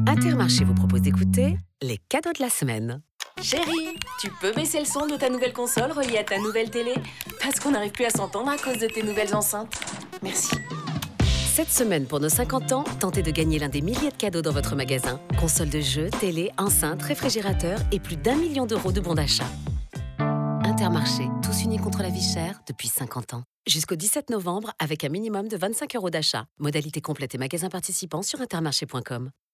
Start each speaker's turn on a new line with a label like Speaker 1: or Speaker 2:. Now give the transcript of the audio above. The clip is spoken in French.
Speaker 1: Intermarché vous propose d'écouter les cadeaux de la semaine.
Speaker 2: Chérie, tu peux baisser le son de ta nouvelle console reliée à ta nouvelle télé? Parce qu'on n'arrive plus à s'entendre à cause de tes nouvelles enceintes. Merci.
Speaker 1: Cette semaine, pour nos 50 ans, tentez de gagner l'un des milliers de cadeaux dans votre magasin. Console de jeux, télé, enceinte, réfrigérateur et plus d'1 million d'euros de bons d'achat. Intermarché, tous unis contre la vie chère depuis 50 ans. Jusqu'au 17 novembre, avec un minimum de 25 € d'achat. Modalité complète et magasin participant sur intermarché.com.